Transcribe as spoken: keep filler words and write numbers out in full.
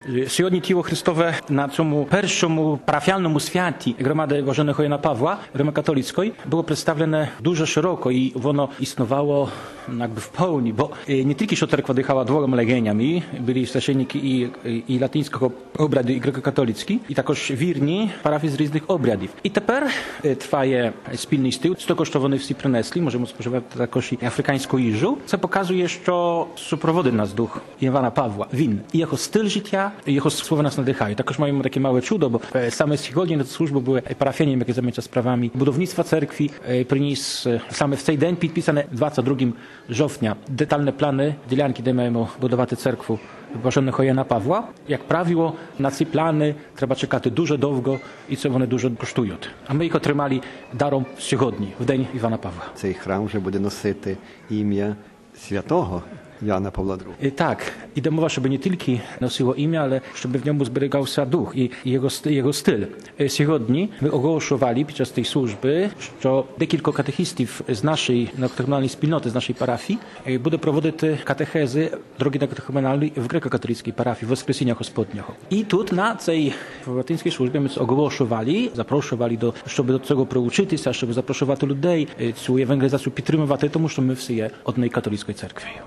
Сьогодні тіло Христове на цьому першому парафіальному святі громади Блаженного Jana Pawła Римокатолицької було представлене дуже широко і воно існувало jakby w pełni, bo nie tylko że cerkwa dychała dwoma legieniami, byli świeczeniki i, i latyńskiego obradu i grekokatolicki, i takoż wierni parafii z różnych obradów. I teraz trwaje spilny styl, sto kosztowany w Cyprynesli, możemy spożywać takoż i afrykańską jiżu, co pokazuje, że suprovody nas duch Jana Pawła, win. I jego styl życia, jego słowa nas nadychają. Takoż mamy takie małe cudo, bo same tygodnie na służbę były parafianiem, jakie zajmują się sprawami budownictwa cerkwi, przyniósł same w tej dzień podpisane dwudziestego drugiego żownia detalne plany dzielanki, gdzie mają budować cerkwu Błażennego Jana Pawła. Jak prawiło, na te plany trzeba czekać dużo długo i co one dużo kosztują. A my ich otrzymali darом сьогодні, в день Івана Павла. Цей храм вже буде носити ім'я святого Jana Pawła drugiego. Tak, idę mowa, żeby nie tylko nosiło imię, ale żeby w niemu zbierał się duch i jego, jego styl. Сьогодні my ogłaszowali podczas tej służby, że dekilko katechistów z naszej nocturnalnej wspólnoty, z naszej parafii, będzie prowadzić katechezy drogi katechumenalnej w grekokatolickiej parafii, w Woskresenia Gospodniego. I tu na tej łatyńskiej służbie my ogłaszowali, zaproszowali do, żeby do tego przyuczyć się, żeby zaproszować ludzi, całą ewangelizację podtrzymywać, to muszą my wszyscy od niej katolickiej cerkwi.